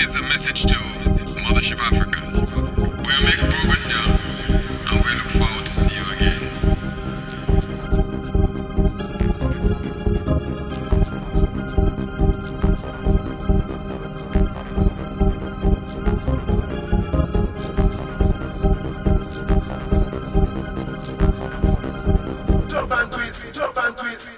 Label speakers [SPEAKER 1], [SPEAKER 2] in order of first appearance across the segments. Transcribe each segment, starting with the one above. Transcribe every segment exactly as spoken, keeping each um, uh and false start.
[SPEAKER 1] is a message to Mothership Africa. We are making progress here, and we look forward to see you again.
[SPEAKER 2] Jump and twist, jump and twist.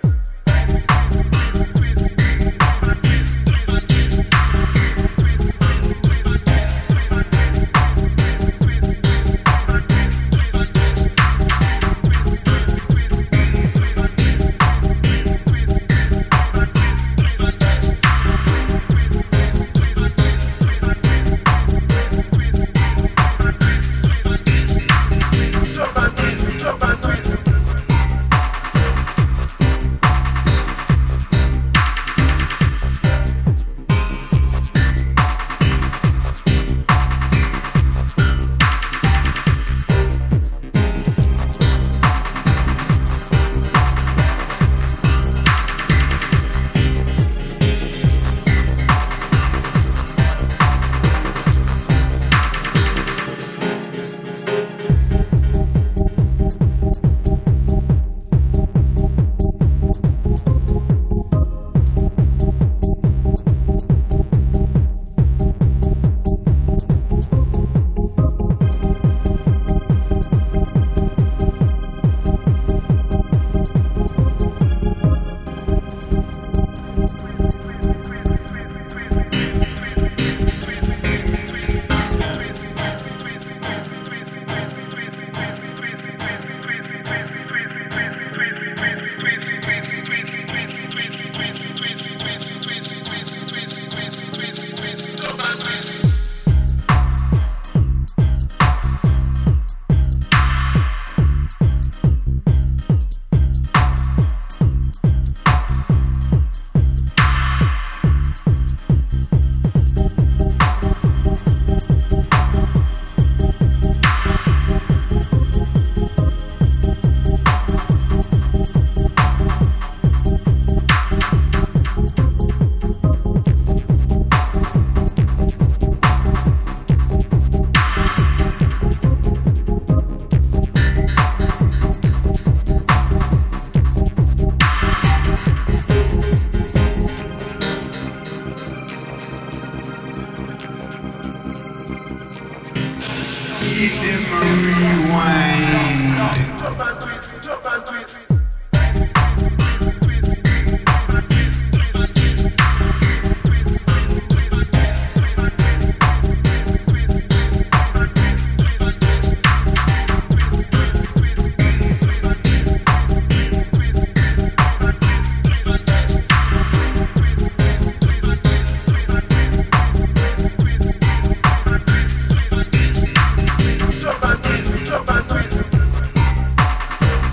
[SPEAKER 2] Jump and twist.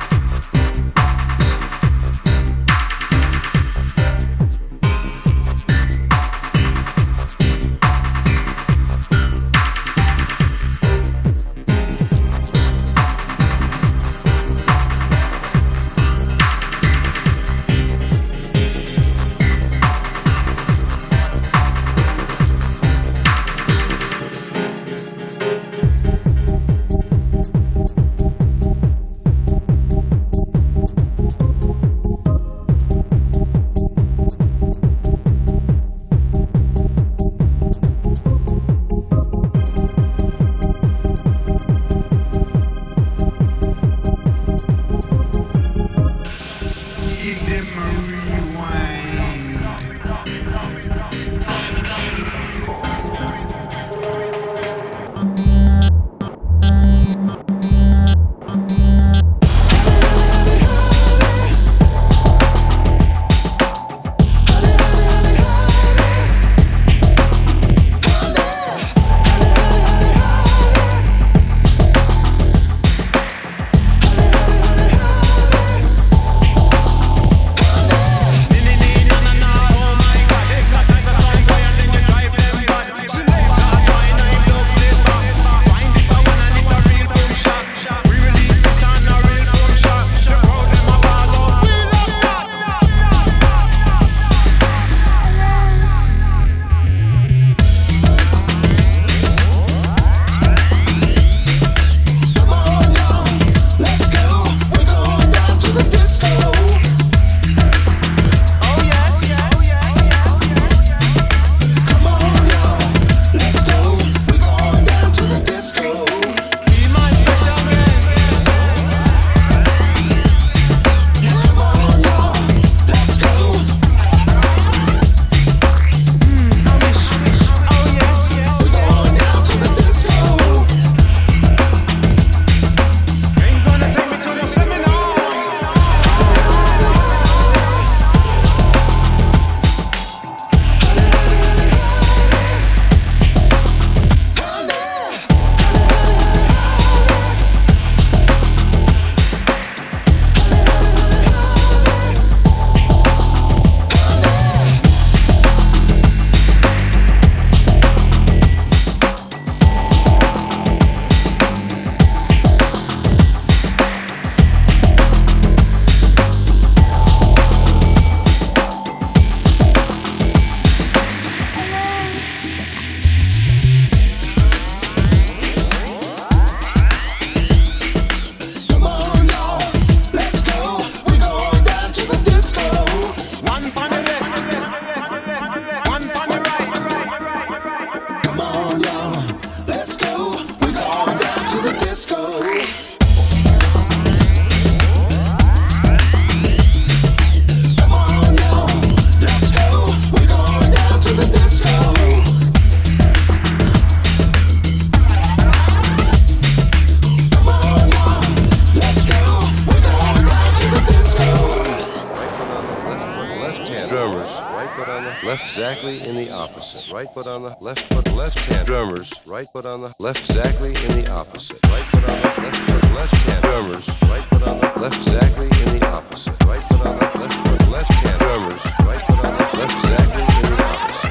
[SPEAKER 3] left exactly in the opposite. Right foot on the left foot, left hand. Drummers, right foot on the left exactly in the opposite. Right foot on the left foot, left hand. Drummers, right foot on the left exactly in the opposite. Right foot on the left foot, left hand. Drummers, right foot on the left exactly in the opposite.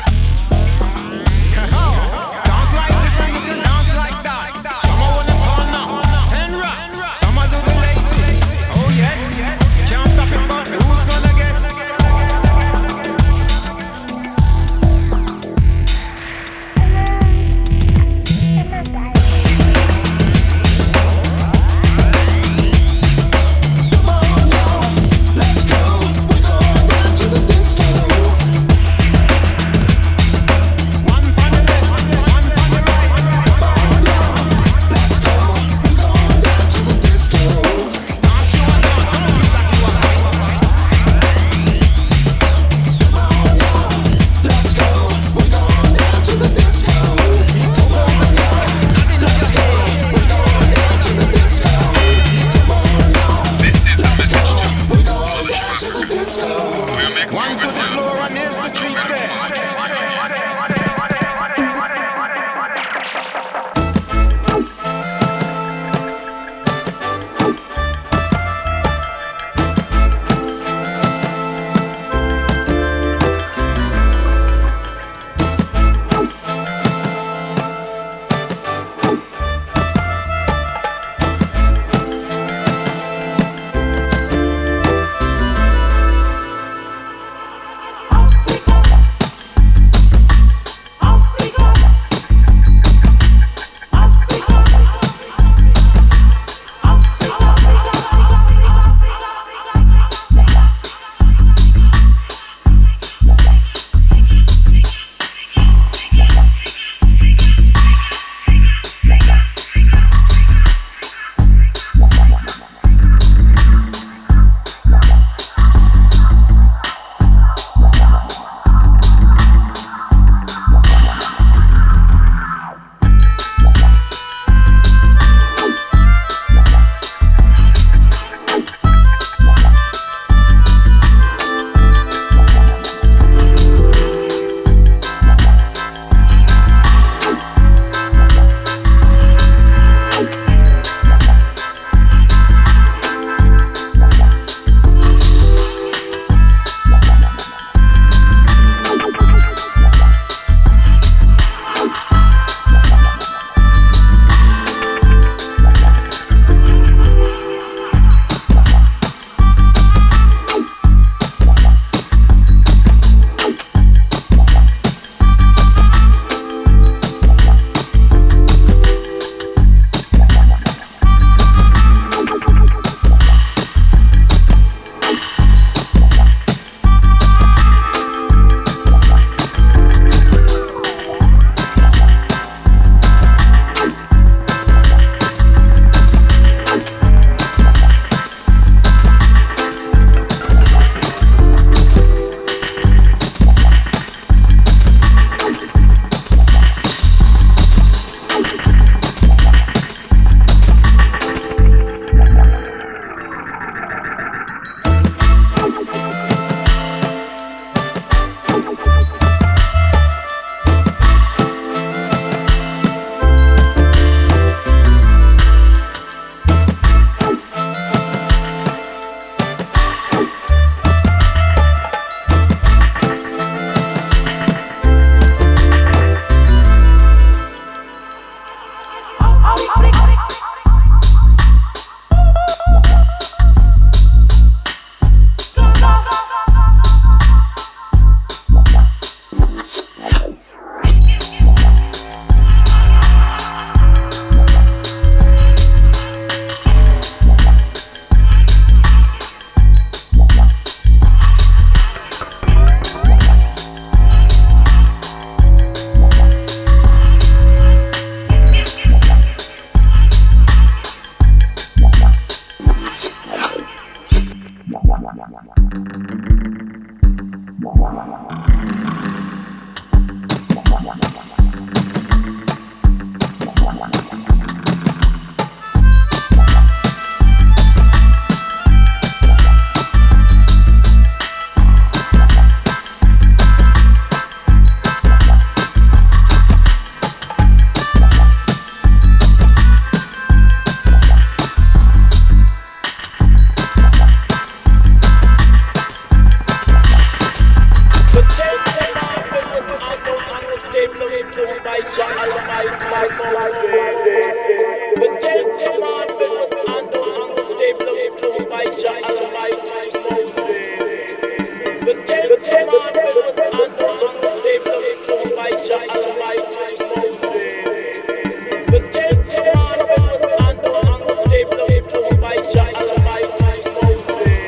[SPEAKER 4] Dance like this and you can dance like that. Some are wanna corner and rock. Some are do the latest. Oh yes, can't stop it, but who's gonna get? Let's
[SPEAKER 5] unstable flow by Jah Almighty Moses. The ten commandments and the unstable flow by Jah Almighty Moses. The ten commandments and the unstable flow by Jah Almighty Moses. The ten commandments and the unstable flow by Jah Almighty Moses.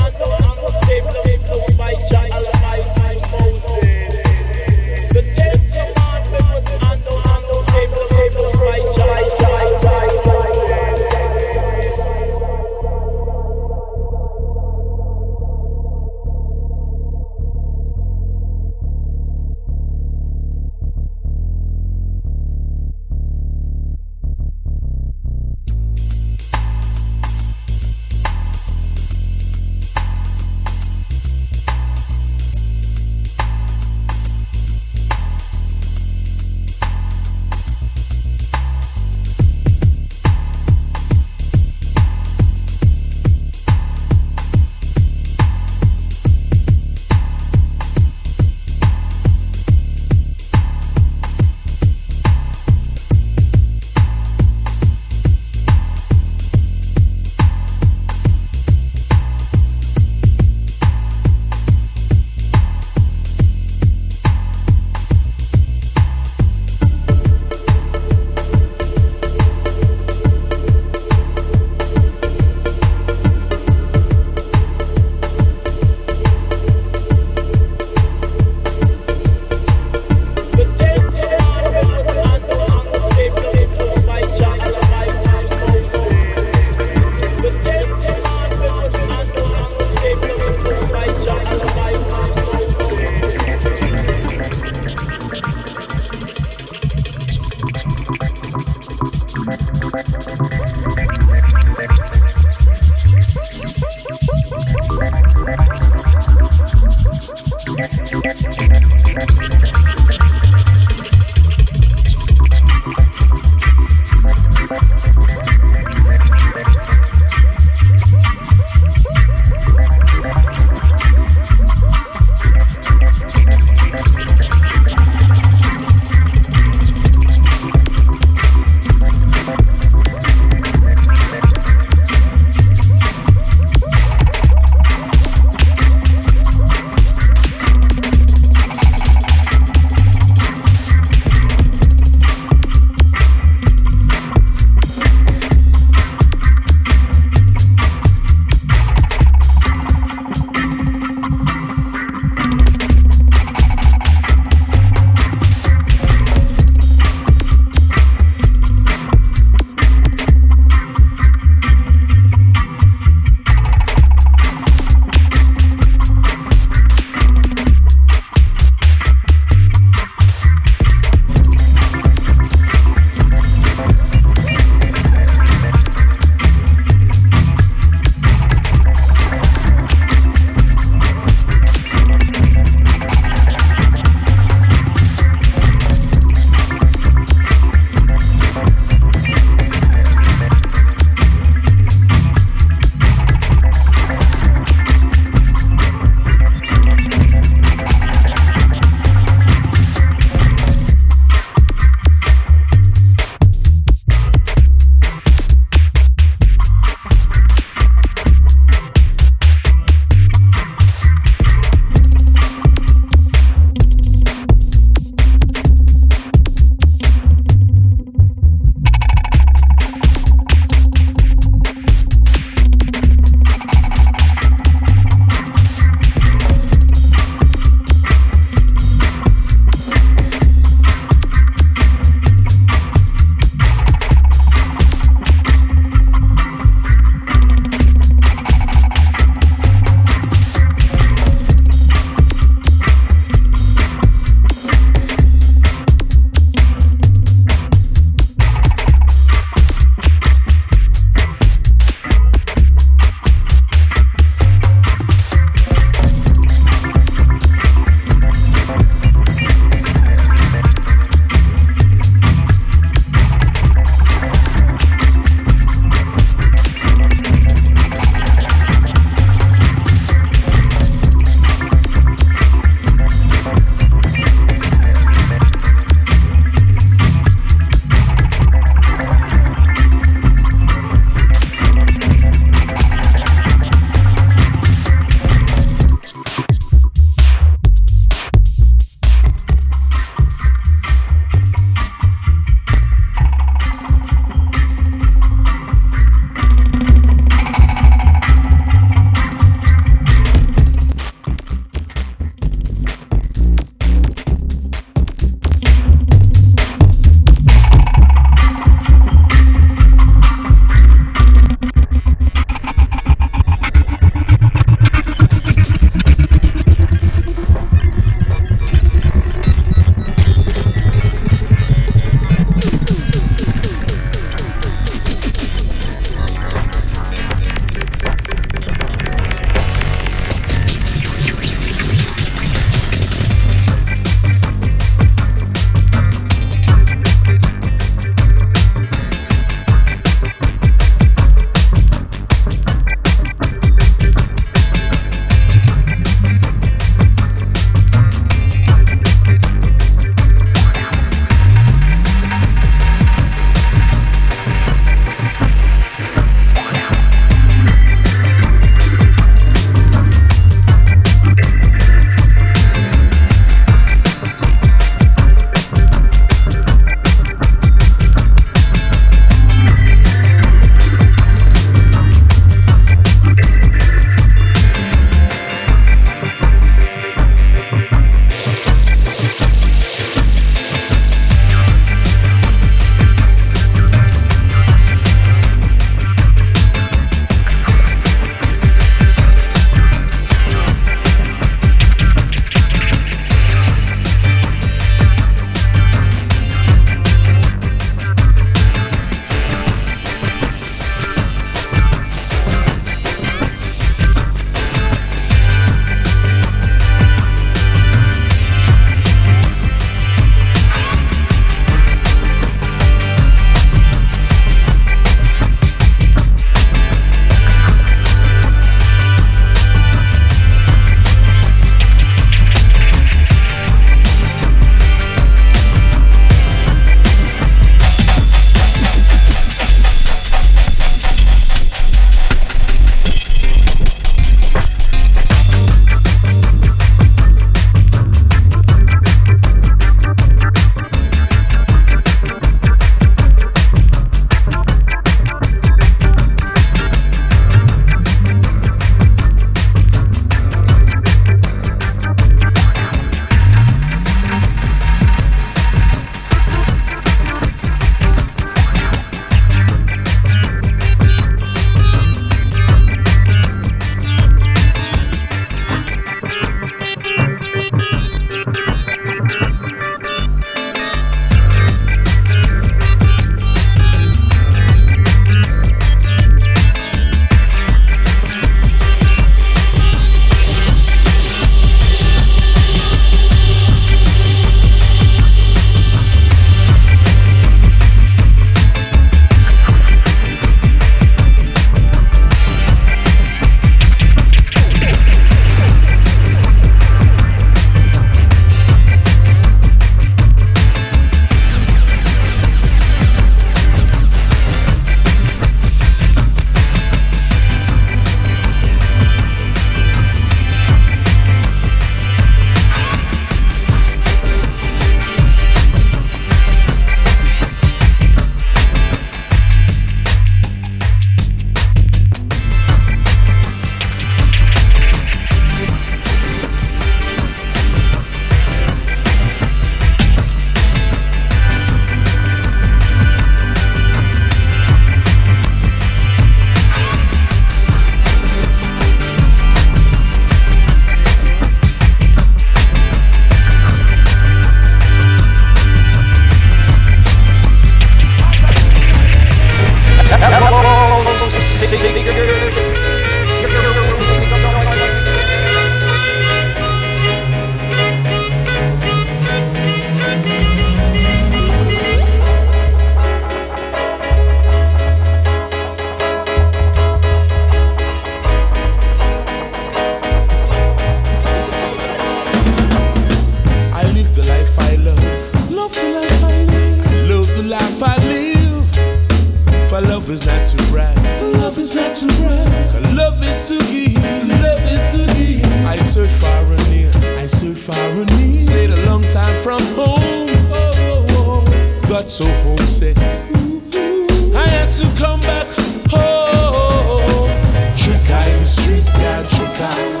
[SPEAKER 6] Love is not to brag. Love is not to brag. Love is to give. Love is to give. I search far and near. I search far and near. Stayed a long time from home. Oh, oh, oh. Got so homesick. I had to come back home. Trick eye, the streets got trick eye.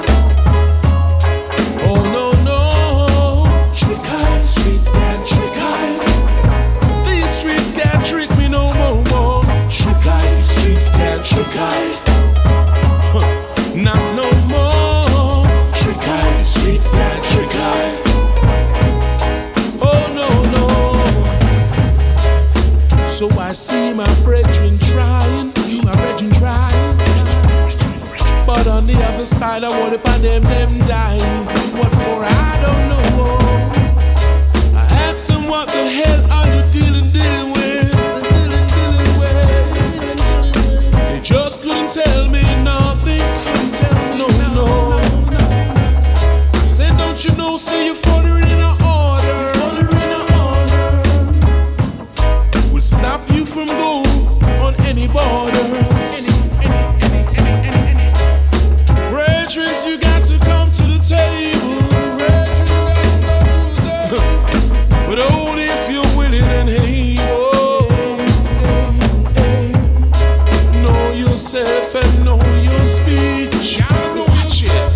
[SPEAKER 6] Oh no no. Trick eye, the streets got trick eye. These streets can't trick me no more. more. Trick eye, the streets can't trick eye. Huh. Not no more. Trick eye, the streets can't trick eye. Oh no no. So I see my brethren trying, see my brethren trying. But on the other side, I want upon them, them dying. What for? I don't know. I asked them, what the hell are you dealing, dealing with? Dealing, dealing with. They just couldn't tell me nothing. No, no. I said, don't you know, see you following in an order. Following in order. Will stop you from going on any border. Brethren, you got to come to the table. But only if you're willing and able. Know yourself and know your speech. Watch it.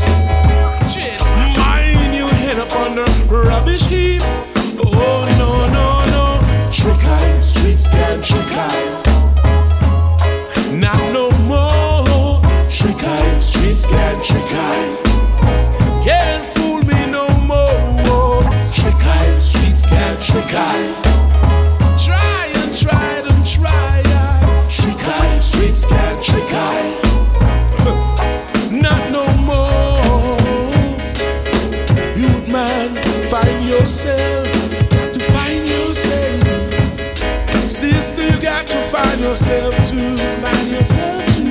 [SPEAKER 6] Mind your head up on the rubbish heap. Oh no, no, no. Trick eye, streets can't trick eye. Not no more. Trick eye, streets can't trick eye. Can't fool me no more. Trick eye, streets can't trick eye. Try and try and try. Trick eye, streets can't trick eye. Not no more. Youth man, find yourself. You got to find yourself. Sister, you got to find yourself too. Find yourself too.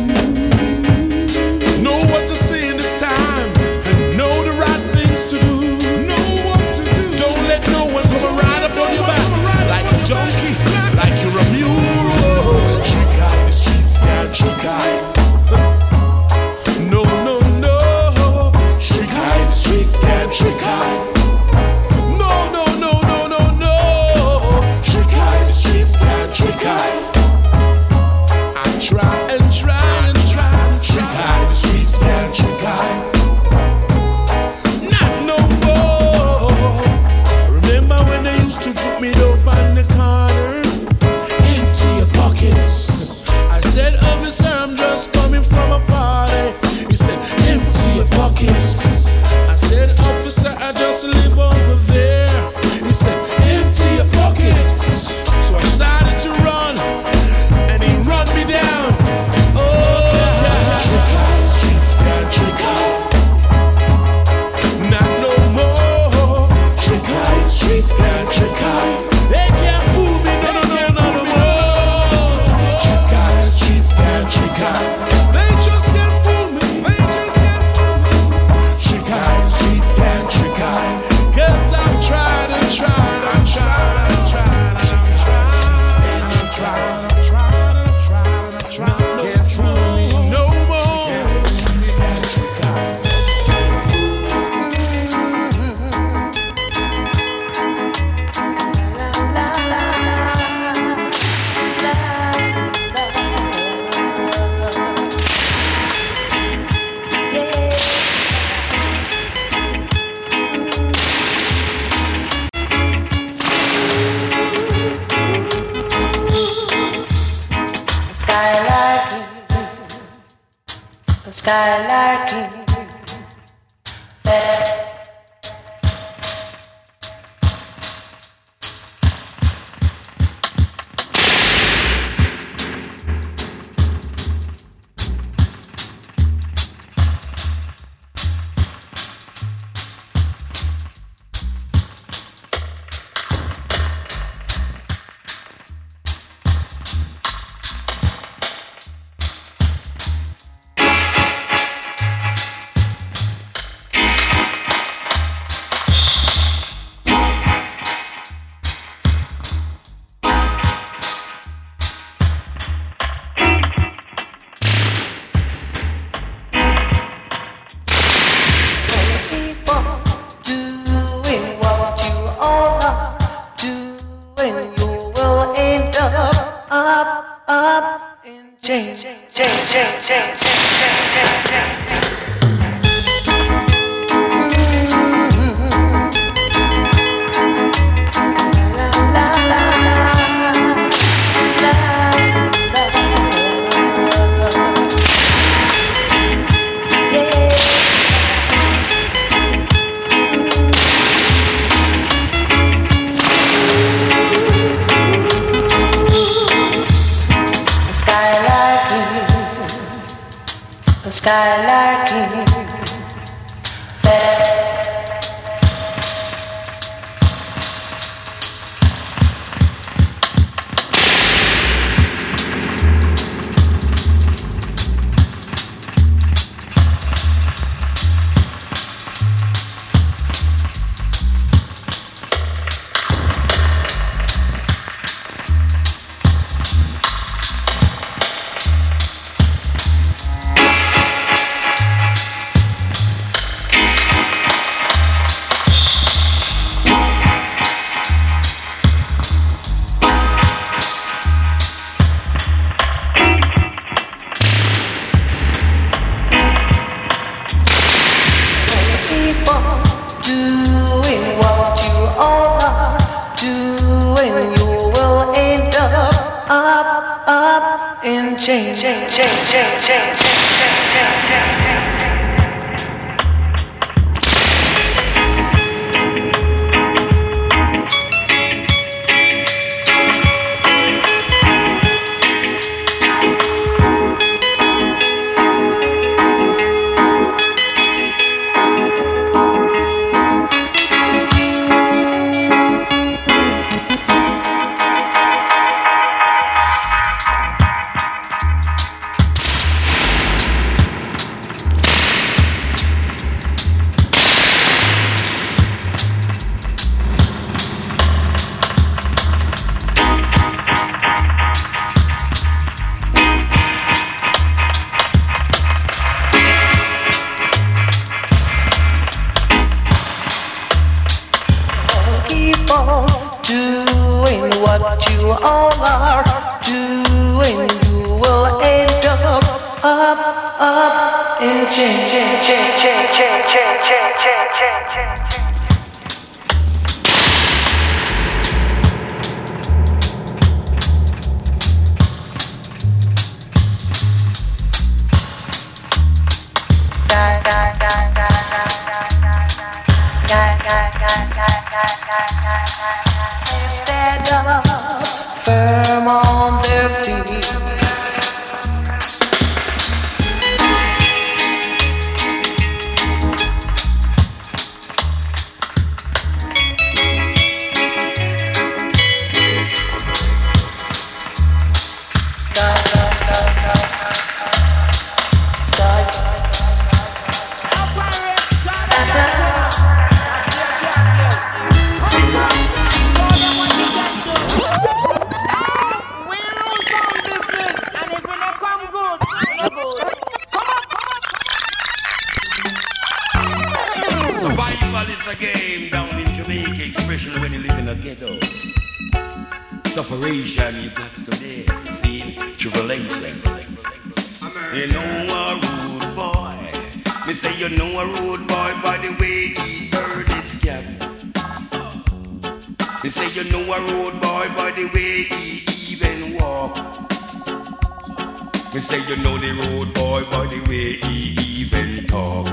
[SPEAKER 6] Know what to say in this time and know the right things to do. Know what to do. Don't let no one come right up on your back like a donkey, like you're a mule. Trick eye, the streets can't trick eye. No, no, no. Trick eye, the streets can't trick eye. No, no, no, no, no, no. Trick eye, the streets can't trick eye. I try and try and try. Trick eye, the streets can't trick eye. Not no more. Remember when they used to drop me dope on the corner? Empty your pockets. I said, officer, I'm just coming from a party. He said, empty your pockets. I said, officer, I just live over there. He said, empty your pockets. So I started to run, and he run me down. Oh, yeah. Trick eye, streets can't trick eye. Not no more. Trick eye, streets can't trick eye. They can't fool me, no, no, no, no, no more. Trick eye, streets can't trick eye. They just can't fool me. They just can't fool me. Trick eye, streets can't trick eye. 'Cause I've tried and tried and tried and tried and tried and tried and tried and tried. Can't fool me no more. Streets can't trick eye.
[SPEAKER 7] Skylarking, that's change, change, change, change, change.
[SPEAKER 8] Skylarking, that's change, change, change, change, change, change, change, change, change. Stand up, firm on their feet.
[SPEAKER 9] Separation, you got to live, see, tribulation. You know a rude boy. Me say you know a rude boy by the way he turned his cap. Me say you know a rude boy by the way he even walk. Me say you know the rude boy by the way he even talk.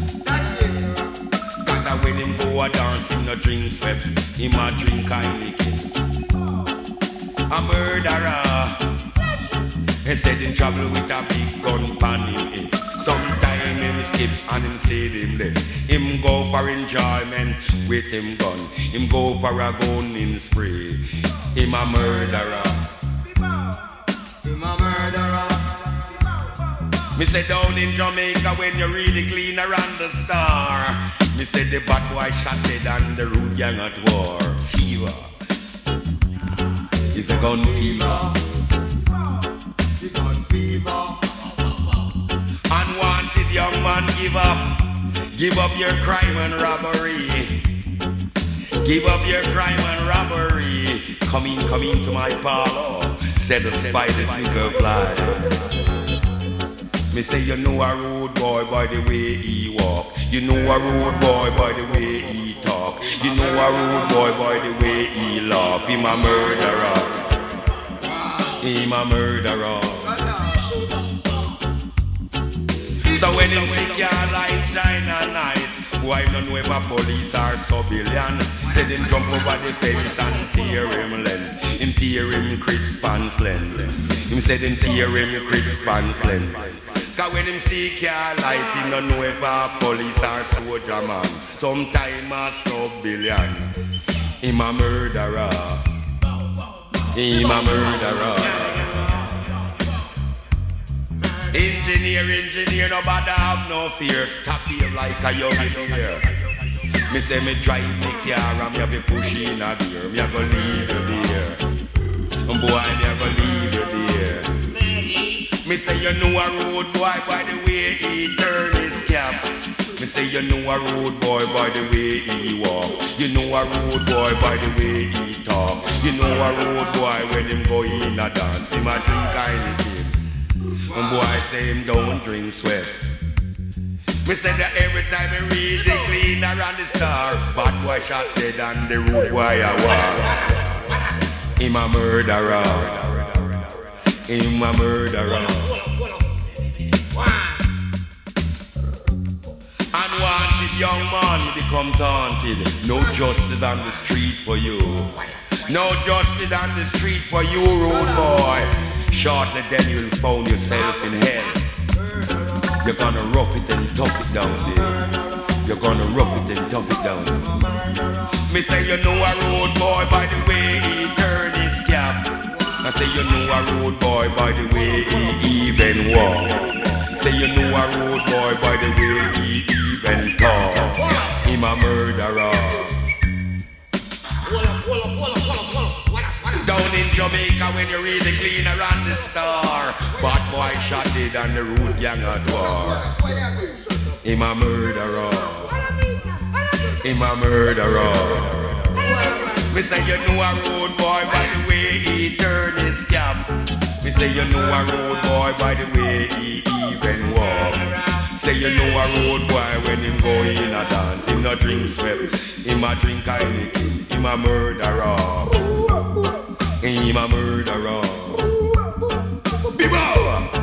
[SPEAKER 9] Cause when him go a dance, him no drink steps, him a drink Heineken. A murderer. He said him travel with a big gun pan him head. Sometime him skip and him say him dead. Him go for enjoyment with him gun. Him go for a gun in spray. Him a murderer. Him a murderer. Me say down in Jamaica when you really clean around the star. Me say the bad boy shot dead and the rude gang at war. Fever. It's a gun fever. The gun fever. Unwanted young man, give up. Give up your crime and robbery. Give up your crime and robbery. Come in, come into my parlor. Set us by the finger fly. Me say you know a road boy by the way he walk. You know a road boy by the way he talk. You know a road boy by the way he laugh. Him a murderer. Him a murderer. So when him see your light shine at night, boy don't know if a police or civilian. Say them jump over the fence and tear him length. Him tear him crisp and slim. Him say them tear him crisp and slim. Cause when him see car light, he don't know if a police or soldier man. Sometime a civilian. Him a murderer. Him a murderer. Engineer, engineer, nobody have no fear. Stop here like a young deer. Me say me drive me car and me have a push in a gear. Me a go leave you there. And boy, me a go leave you there. Me say you know a road boy by the way he turn his cap. Me say you know a road boy by the way he walk. You know a road boy by the way he talk. You know a road boy when him go in a dance, him a drink anything. And boy say him don't drink sweat. Me say that every time I read the cleaner and the star, bad boy shot dead and the road boy a war. Him a murderer. Him a murderer. Unwanted young man becomes haunted. No justice on the street for you. No justice on the street for you, road boy. Shortly then you'll find yourself in hell. You're gonna rough it and tough it down there. You're gonna rough it and tough it down. Me say you know a road boy by the way he turn his cap. I say you know a road boy by the way he even walk. Say you know a road boy by the way he even talk. Him a murderer. Down in Jamaica when you read the cleaner and the star, bad boy shot it and the road gang at war. Him a murderer. Him a murderer. Me say you know a road boy by the way he turn his cap. Me say you know a road boy by the way he even walk. Say you know a road boy when him go in a dance, him no drink sweat, him a drink anything, him a murderer. Him a murderer. People!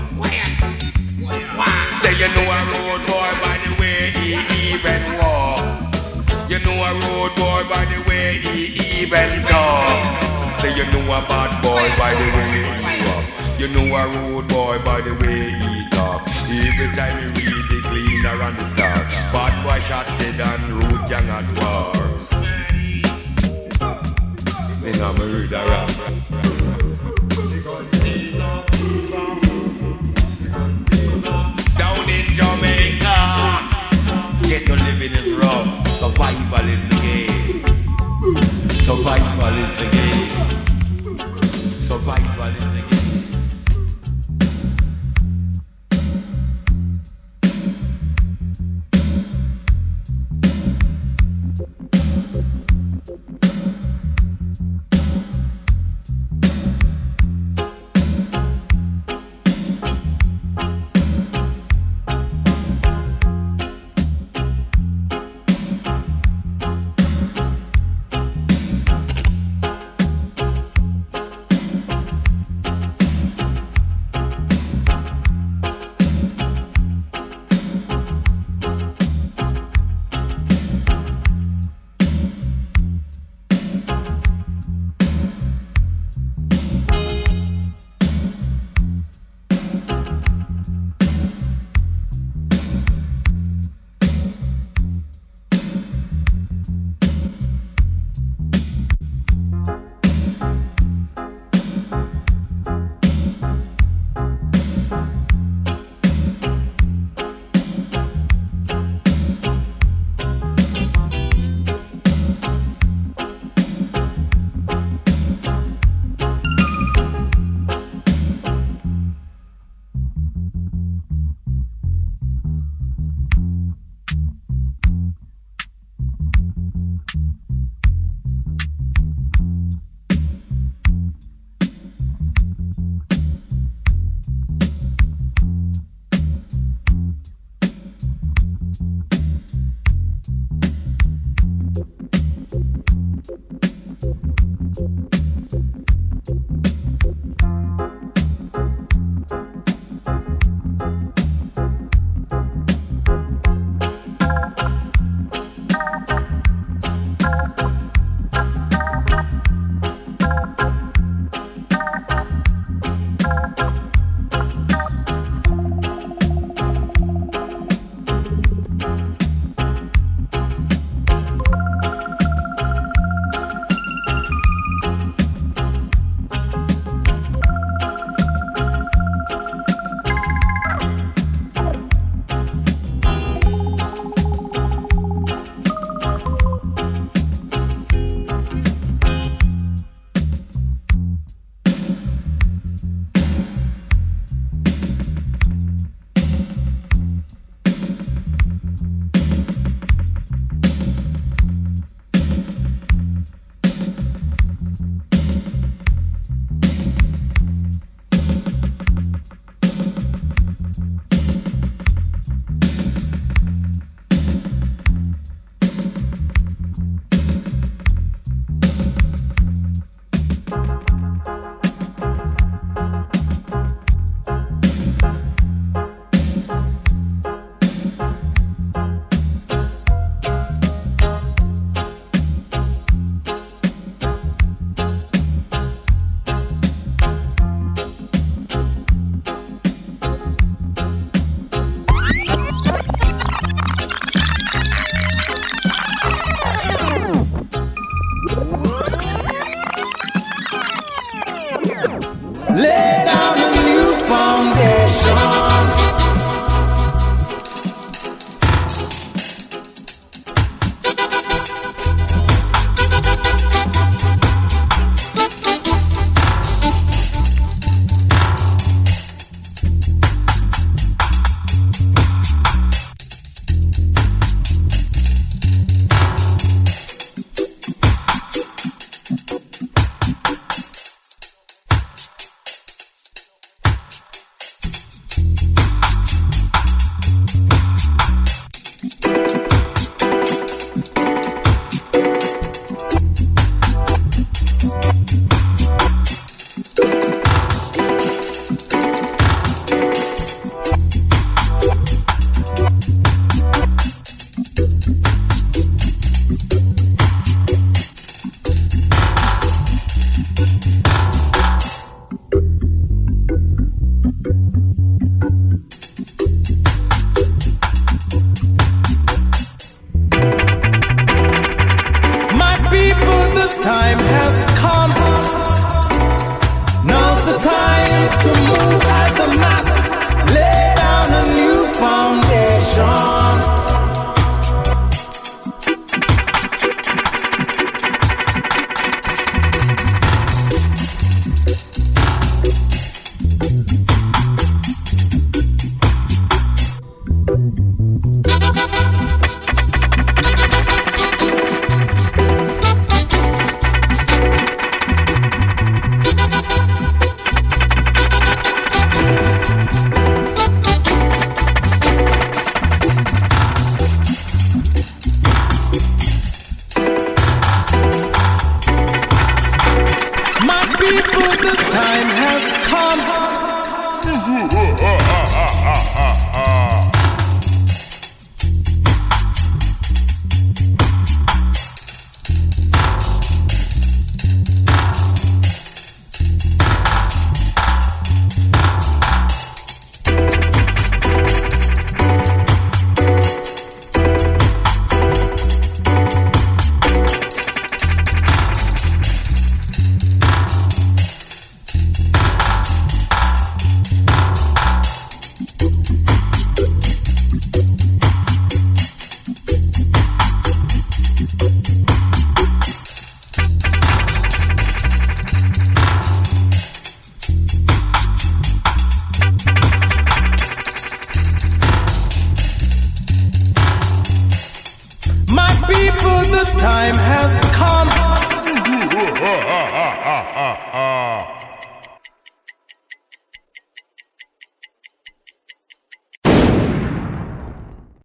[SPEAKER 9] Say you know a road boy by the way he even walk. You know a road boy by the way he even talk. Say you know a bad boy by the way he walk. You know a road boy by the way he talk. Every time you read the cleaner and the star, bad boy shot dead and road gang at war. In a murderer. Down in Jamaica, get to living is rough. Survival is the game. Survival is the game. Survival is the game.
[SPEAKER 6] Lay down a new foundation. Time has come.